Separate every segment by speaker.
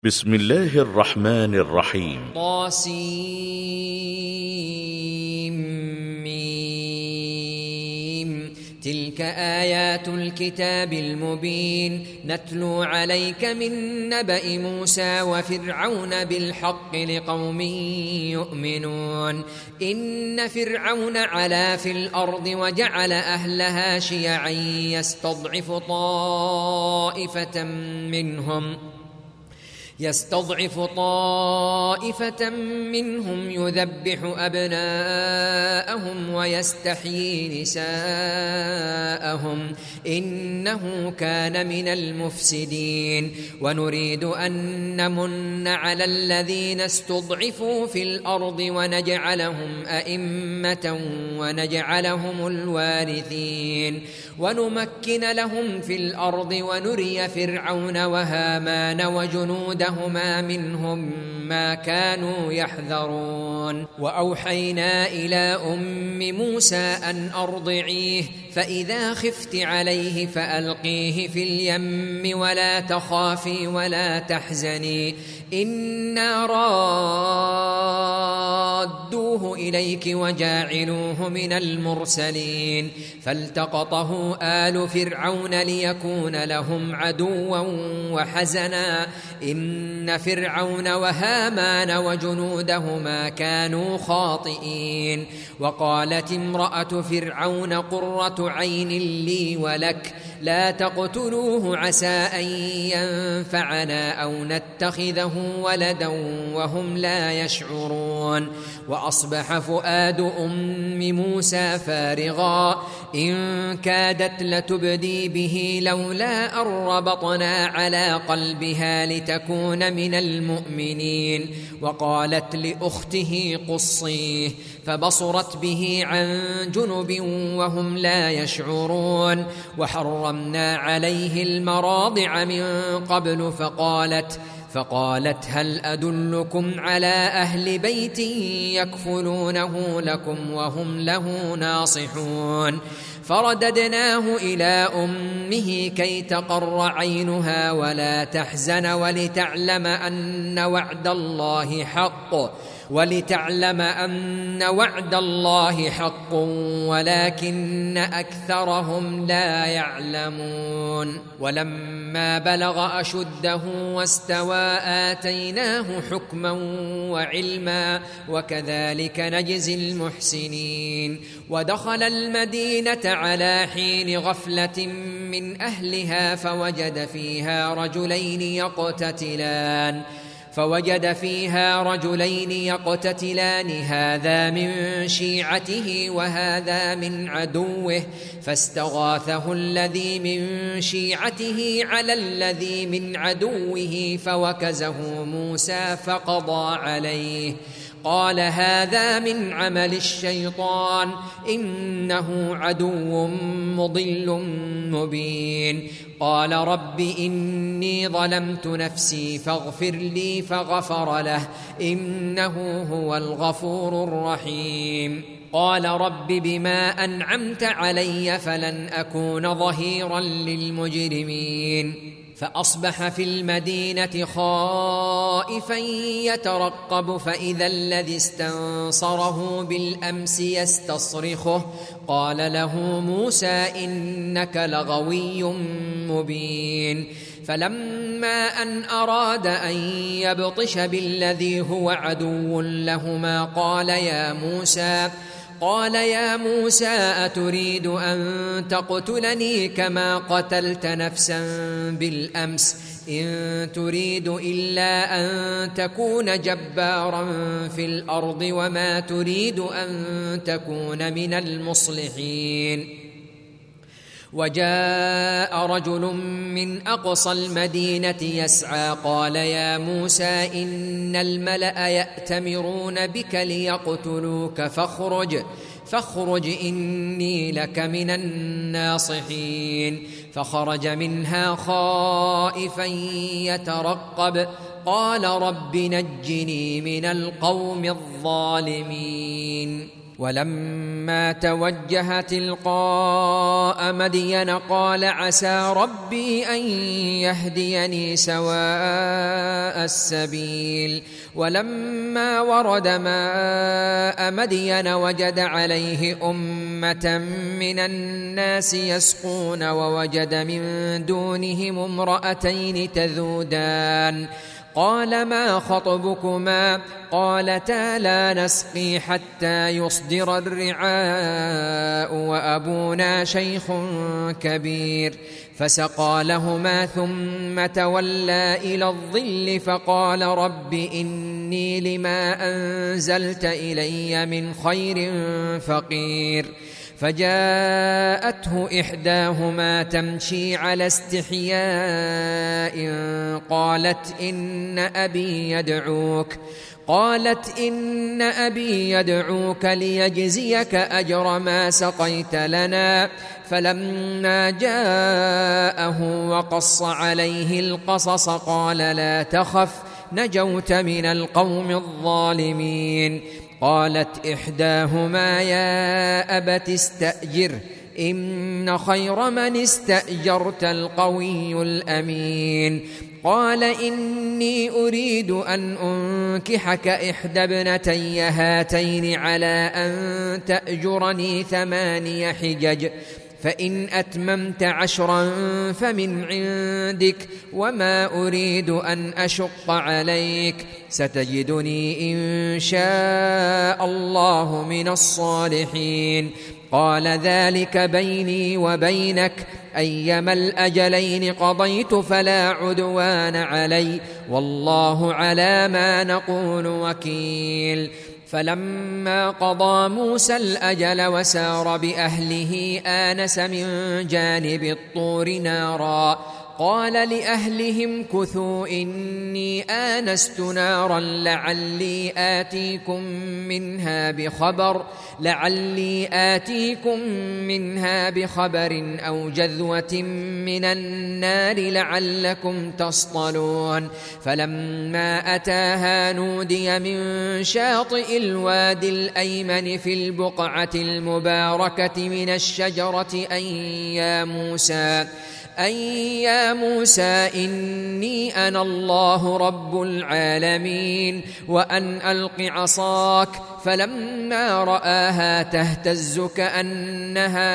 Speaker 1: بسم الله الرحمن الرحيم.
Speaker 2: طاسيم. تلك آيات الكتاب المبين نتلو عليك من نبأ موسى وفرعون بالحق لقوم يؤمنون. إن فرعون علا في الأرض وجعل أهلها شيعا يستضعف طائفة منهم يذبح أبناءهم ويستحيي نساءهم إنه كان من المفسدين. ونريد أن نمن على الذين استضعفوا في الأرض ونجعلهم أئمة ونجعلهم الوارثين ونمكن لهم في الأرض ونري فرعون وهامان وجنودهما منهم ما كانوا يحذرون. وأوحينا إلى أم موسى أن أرضعيه فإذا خفت عليه فألقيه في اليم ولا تخافي ولا تحزني إنا رادوه إليك وجاعلوه من المرسلين. فالتقطه آل فرعون ليكون لهم عدوا وحزنا إن فرعون وهامان وجنودهما كانوا خاطئين. وقالت امرأة فرعون قرة عين لي ولك لا تقتلوه عسى أن ينفعنا أو نتخذه ولدا وهم لا يشعرون. وأصبح فؤاد أم موسى فارغا إن كادت لتبدي به لولا أن ربطنا على قلبها لتكون من المؤمنين. وقالت لأخته قصيه فبصرت به عن جنب وهم لا يشعرون. وحرمنا عليه المراضع من قبل فقالت هل أدلكم على أهل بيت يكفلونه لكم وهم له ناصحون. فرددناه إلى أمه كي تقر عينها ولا تحزن ولتعلم أن وعد الله حق ولكن أكثرهم لا يعلمون. ولما بلغ أشده واستوى آتيناه حكما وعلما وكذلك نجزي المحسنين. ودخل المدينة على حين غفلة من أهلها فوجد فيها رجلين يقتتلان هذا من شيعته وهذا من عدوه فاستغاثه الذي من شيعته على الذي من عدوه فوكزه موسى فقضى عليه قال هذا من عمل الشيطان إنه عدو مضل مبين. قال رب إني ظلمت نفسي فاغفر لي فغفر له إنه هو الغفور الرحيم. قال رب بما أنعمت علي فلن أكون ظهيرا للمجرمين. فأصبح في المدينة خائفا يترقب فإذا الذي استنصره بالأمس يستصرخه قال له موسى إنك لغوي مبين. فلما أن أراد أن يبطش بالذي هو عدو لهما قال يا موسى أتريد أن تقتلني كما قتلت نفسا بالأمس إن تريد إلا أن تكون جبارا في الأرض وما تريد أن تكون من المصلحين. وجاء رجل من أقصى المدينة يسعى قال يا موسى إن الملأ يأتمرون بك ليقتلوك فاخرج إني لك من الناصحين. فخرج منها خائفا يترقب قال رب نجني من القوم الظالمين. ولما توجه تلقاء مدين قال عسى ربي أن يهديني سواء السبيل ولما ورد ماء مدين وجد عليه أمة من الناس يسقون ووجد من دونهم امرأتين تذودان قال ما خطبكما قالتا لا نسقي حتى يصدر الرعاء وأبونا شيخ كبير فسقى لهما ثم تولى إلى الظل فقال رب إني لما أنزلت إلي من خير فقير فجاءته إحداهما تمشي على استحياء قالت إن أبي يدعوك ليجزيك أجر ما سقيت لنا فلما جاءه وقص عليه القصص قال لا تخف نجوت من القوم الظالمين قالت إحداهما يا أبت استأجره إن خير من استأجرت القوي الأمين قال إني أريد أن أنكحك إحدى ابنتي هاتين على أن تأجرني 8 حجج فإن أتممت 10 فمن عندك وما أريد أن أشق عليك ستجدني إن شاء الله من الصالحين قال ذلك بيني وبينك أيما الأجلين قضيت فلا عدوان علي والله على ما نقول وكيل فلما قضى موسى الأجل وسار بأهله آنس من جانب الطور نارا قال لأهلهم كثوا إني آنست نارا لعلي آتيكم منها بخبر أو جذوة من النار لعلكم تصطلون فلما أتاها نودي من شاطئ الوادي الأيمن في البقعة المباركة من الشجرة أن يا موسى إني أنا الله رب العالمين وأن ألق عصاك فلما رآها تهتز كأنها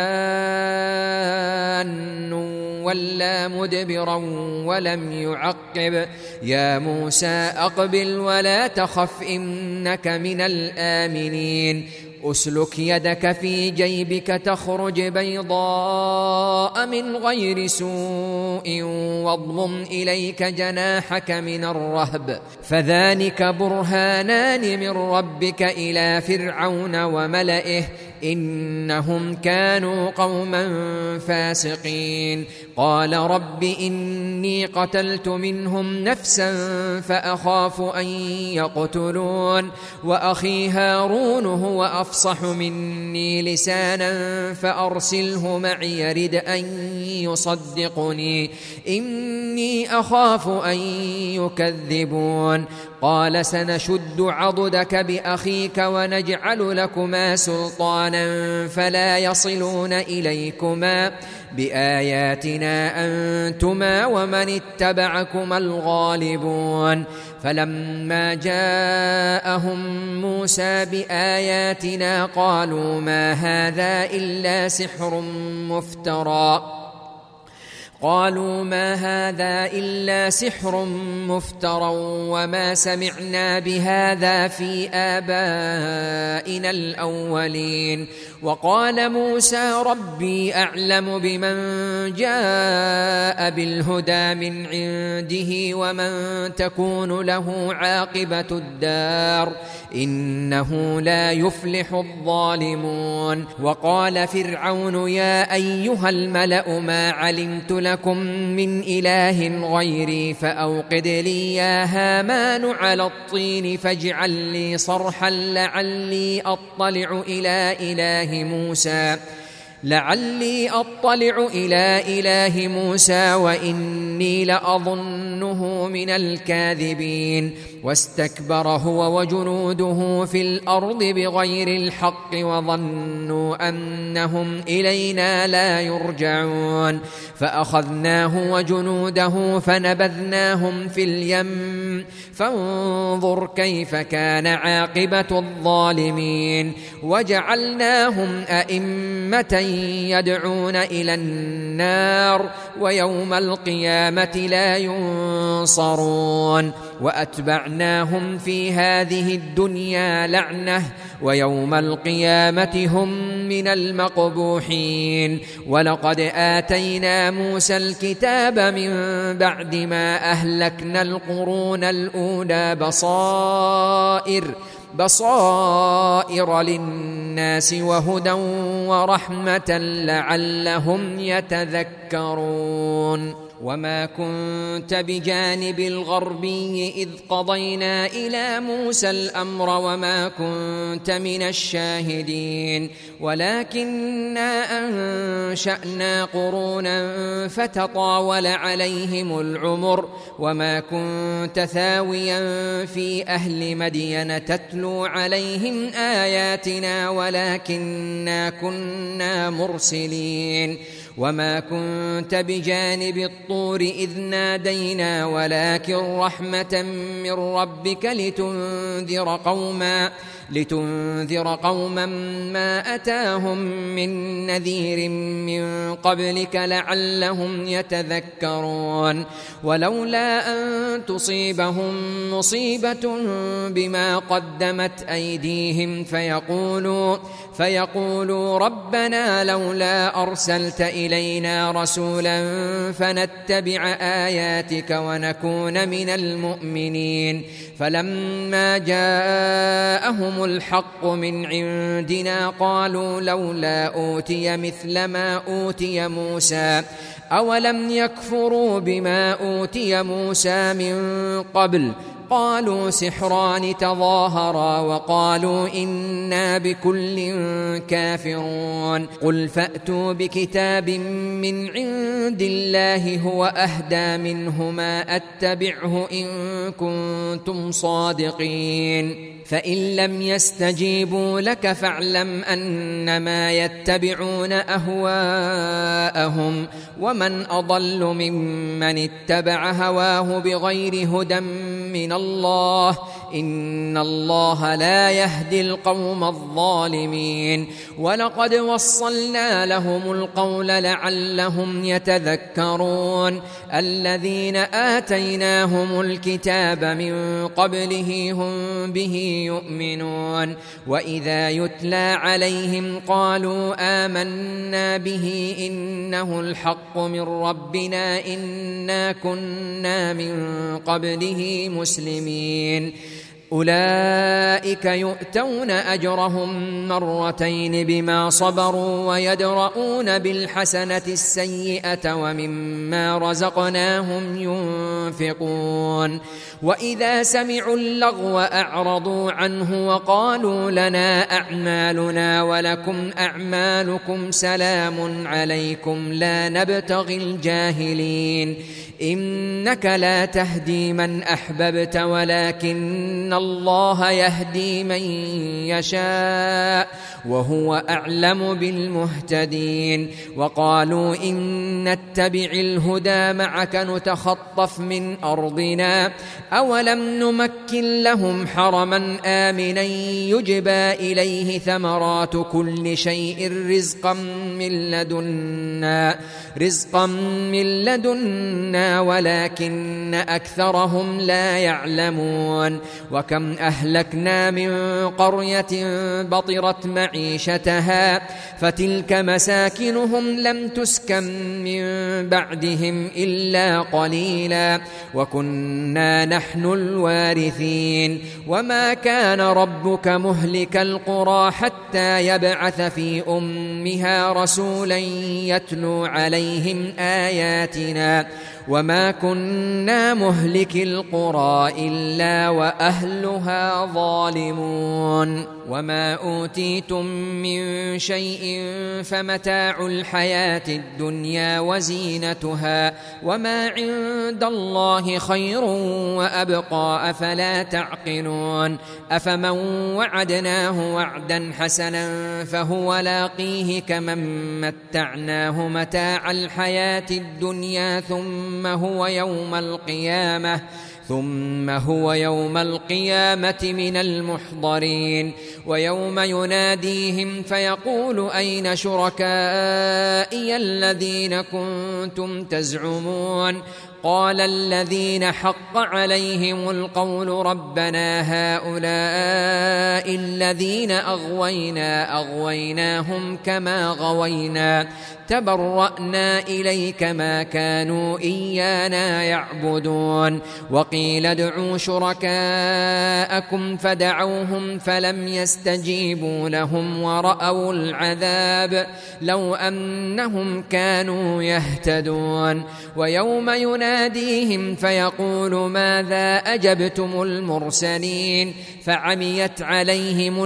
Speaker 2: جان ولا مدبرا ولم يعقب يا موسى أقبل ولا تخف إنك من الآمنين أسلك يدك في جيبك تخرج بيضاء من غير سوء واضمم إليك جناحك من الرهب فذلك برهانان من ربك إلى فرعون وملئه إنهم كانوا قوما فاسقين قال رب إني قتلت منهم نفسا فأخاف أن يقتلون وأخي هارون هو أفصح مني لسانا فأرسله معي يرد أن يصدقني إني أخاف أن يكذبون قال سنشد عضدك بأخيك ونجعل لكما سلطانا فلا يصلون إليكما بآياتنا أنتما ومن اتبعكما الغالبون فلما جاءهم موسى بآياتنا قالوا ما هذا إلا سحر مفترى وما سمعنا بهذا في آبائنا الأولين وقال موسى ربي أعلم بمن جاء بالهدى من عنده ومن تكون له عاقبة الدار إنه لا يفلح الظالمون وقال فرعون يا أيها الملأ ما علمت لكم من إله غيري فأوقد لي يا هامان على الطين فاجعل لي صرحا لعلي أطلع إلى إله موسى لعلي أطلع إلى إله موسى وإني لأظنه من الكاذبين واستكبر هو وجنوده في الأرض بغير الحق وظنوا أنهم إلينا لا يرجعون فأخذناه وجنوده فنبذناهم في اليم فانظر كيف كان عاقبة الظالمين وجعلناهم أئمة يدعون إلى النار ويوم القيامة لا ينصرون وأتبعناهم في هذه الدنيا لعنة ويوم القيامة هم من المقبوحين ولقد آتينا موسى الكتاب من بعد ما أهلكنا القرون الأولى بصائر للناس وهدى ورحمة لعلهم يتذكرون وما كنت بجانب الغربي إذ قضينا إلى موسى الأمر وما كنت من الشاهدين ولكننا أنشأنا قرونا فتطاول عليهم العمر وما كنت ثاويا في أهل مدين تتلو عليهم آياتنا ولكننا كنا مرسلين وما كنت بجانب الطور إذ نادينا ولكن رحمة من ربك لتنذر قوما ما أتاهم من نذير من قبلك لعلهم يتذكرون ولولا أن تصيبهم مصيبة بما قدمت أيديهم فيقولوا ربنا لولا أرسلت إلينا رسولا فنتبع آياتك ونكون من المؤمنين فلما جاءهم الحق من عندنا قالوا لولا أوتي مثل ما أوتي موسى أولم يكفروا بما أوتي موسى من قبل قالوا سحران تظاهرا وقالوا إنا بكل كافرون قل فأتوا بكتاب من عند الله هو أهدى منهما أتبعه إن كنتم صادقين فإن لم يستجيبوا لك فاعلم أنما يتبعون أهواءهم ومن أضل ممن اتبع هواه بغير هدى من الله إن الله لا يهدي القوم الظالمين ولقد وصلنا لهم القول لعلهم يتذكرون الذين آتيناهم الكتاب من قبله هم به يؤمنون وإذا يتلى عليهم قالوا آمنا به إنه الحق من ربنا إنا كنا من قبله مسلمين أولئك يؤتون أجرهم مرتين بما صبروا ويدرؤون بالحسنة السيئة ومما رزقناهم ينفقون وإذا سمعوا اللغو أعرضوا عنه وقالوا لنا أعمالنا ولكم أعمالكم سلام عليكم لا نبتغي الجاهلين إنك لا تهدي من أحببت ولكن الله يهدي من يشاء وهو أعلم بالمهتدين وقالوا إن نتبع الهدى معك نتخطف من أرضنا أولم نمكن لهم حرما آمنا يجبى إليه ثمرات كل شيء رزقا من لدنا ولكن أكثرهم لا يعلمون وكم أهلكنا من قرية بطرت معيشتها فتلك مساكنهم لم تسكن من بعدهم إلا قليلا وكنا نحن الوارثين وما كان ربك مهلك القرى حتى يبعث في أمها رسولا يتلو عليهم آياتنا وما كنا مهلك القرى إلا وأهلها ظالمون وما أوتيتم من شيء فمتاع الحياة الدنيا وزينتها وما عند الله خير وأبقى أفلا تعقلون أفمن وعدناه وعدا حسنا فهو لاقيه كمن متعناه متاع الحياة الدنيا ثم هو يوم القيامة من المحضرين ويوم يناديهم فيقول أين شركائي الذين كنتم تزعمون قال الذين حق عليهم القول ربنا هؤلاء الذين أغويناهم كما غوينا تبرأنا إليك ما كانوا إيانا يعبدون وقيل ادعوا شركاءكم فدعوهم فلم يستجيبوا لهم ورأوا العذاب لو أنهم كانوا يهتدون ويوم يناديهم فيقول ماذا أجبتم المرسلين فعميت عليهم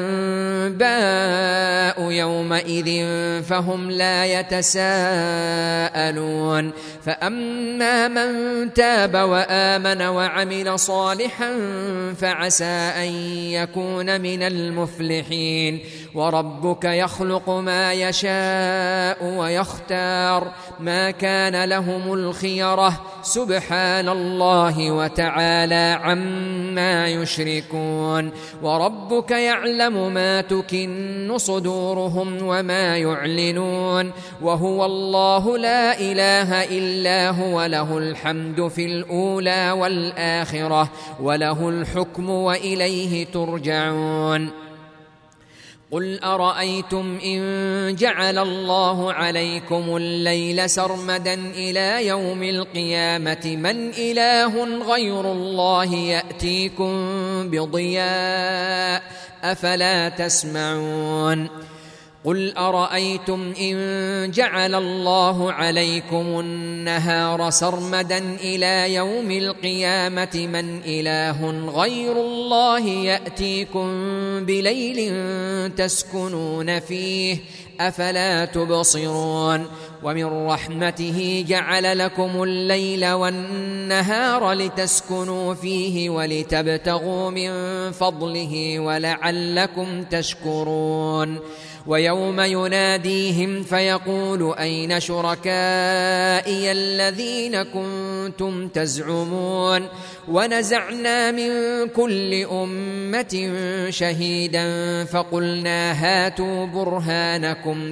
Speaker 2: الأنباء يومئذ فهم لا يتساءلون فأما من تاب وآمن وعمل صالحا فعسى أن يكون من المفلحين وربك يخلق ما يشاء ويختار ما كان لهم الخيرة سبحان الله وتعالى عما يشركون وربك يعلم ما تكن صدورهم وما يعلنون وهو الله لا إله إلا هو له الحمد في الأولى والآخرة وله الحكم وإليه ترجعون قل أرأيتم إن جعل الله عليكم الليل سرمدا إلى يوم القيامة من إله غير الله يأتيكم بضياء أفلا تسمعون قل أرأيتم إن جعل الله عليكم النهار سرمدا إلى يوم القيامة من إله غير الله يأتيكم بليل تسكنون فيه أفلا تبصرون ومن رحمته جعل لكم الليل والنهار لتسكنوا فيه ولتبتغوا من فضله ولعلكم تشكرون ويوم يناديهم فيقول أين شركائي الذين كنتم تزعمون ونزعنا من كل أمة شهيدا فقلنا هاتوا برهانكم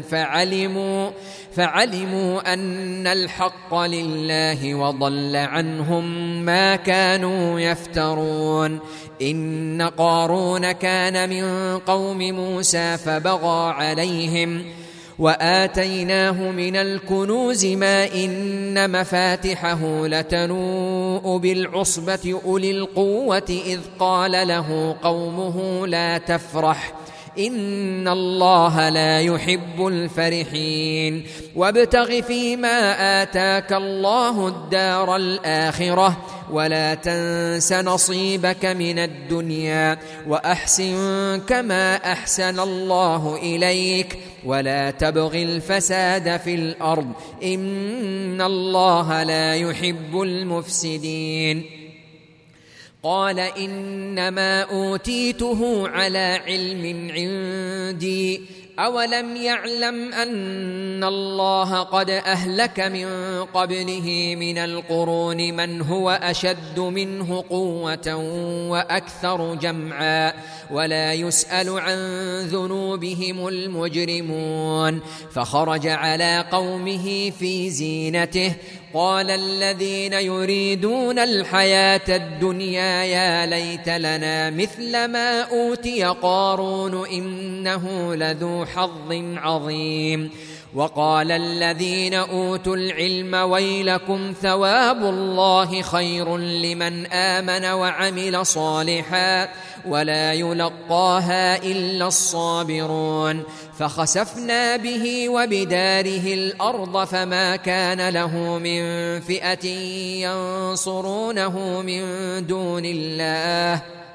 Speaker 2: فعلموا أن الحق لله وضل عنهم ما كانوا يفترون إن قارون كان من قوم موسى فبغى عليهم وآتيناه من الكنوز ما إن مفاتحه لتنوء بالعصبة أولي القوة إذ قال له قومه لا تفرح إن الله لا يحب الفرحين وابتغ فيما آتاك الله الدار الآخرة ولا تنس نصيبك من الدنيا وأحسن كما أحسن الله إليك ولا تبغ الفساد في الأرض إن الله لا يحب المفسدين قال إنما أوتيته على علم عندي أولم يعلم أن الله قد أهلك من قبله من القرون من هو أشد منه قوة وأكثر جمعا ولا يسأل عن ذنوبهم المجرمون فخرج على قومه في زينته قال الذين يريدون الحياة الدنيا يا ليت لنا مثل ما أوتي قارون إنه لذو حظ عظيم وقال الذين أوتوا العلم ويلكم ثواب الله خير لمن آمن وعمل صالحا ولا يلقاها إلا الصابرون فخسفنا به وبداره الأرض فما كان له من فئة ينصرونه من دون الله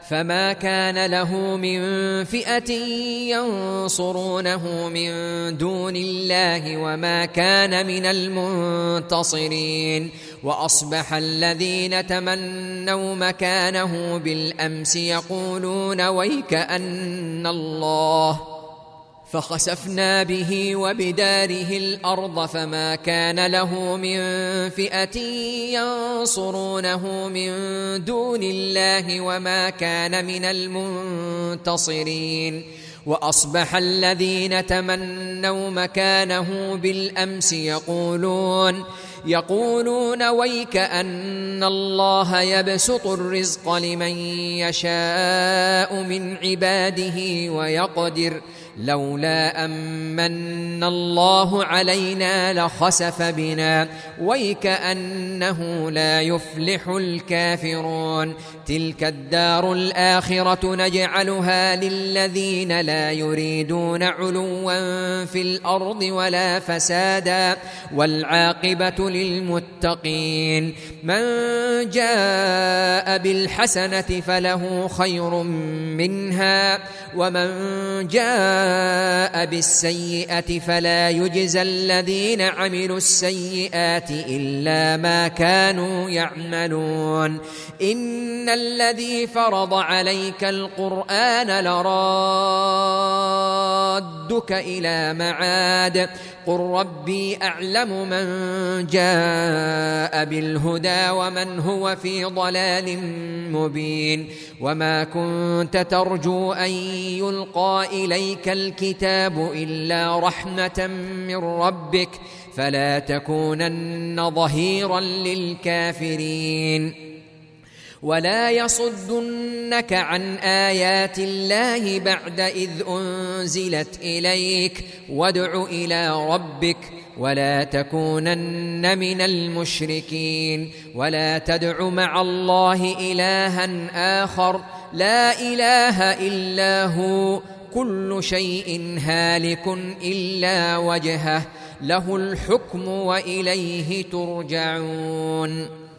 Speaker 2: فما كان له من فئة ينصرونه من دون الله وما كان من المنتصرين. وأصبح الذين تمنوا مكانه بالأمس يقولون ويكأن الله، فخسفنا به وبداره الأرض فما كان له من فئة ينصرونه من دون الله وما كان من المنتصرين. وأصبح الذين تمنوا مكانه بالأمس يقولون ويكأن الله يبسط الرزق لمن يشاء من عباده ويقدر لولا أمن الله علينا لخسف بنا ويكأنه لا يفلح الكافرون. تلك الدار الآخرة نجعلها للذين لا يريدون علوا في الأرض ولا فسادا والعاقبة للمتقين. من جاء بالحسنة فله خير منها ومن جاء بالسيئة فلا يجزى الذين عملوا السيئات إلا ما كانوا يعملون. إن الذي فرض عليك القرآن لرادك إلى معاد قل ربي أعلم من جاء بالهدى ومن هو في ضلال مبين. وما كنت ترجو أن يلقى إليك الكتاب إلا رحمة من ربك فلا تكونن ظهيرا للكافرين. ولا يصدنك عن آيات الله بعد إذ أنزلت إليك وادع إلى ربك ولا تكونن من المشركين. ولا تدع مع الله إلها آخر لا إله إلا هو كل شيء هالك إلا وجهه له الحكم وإليه ترجعون.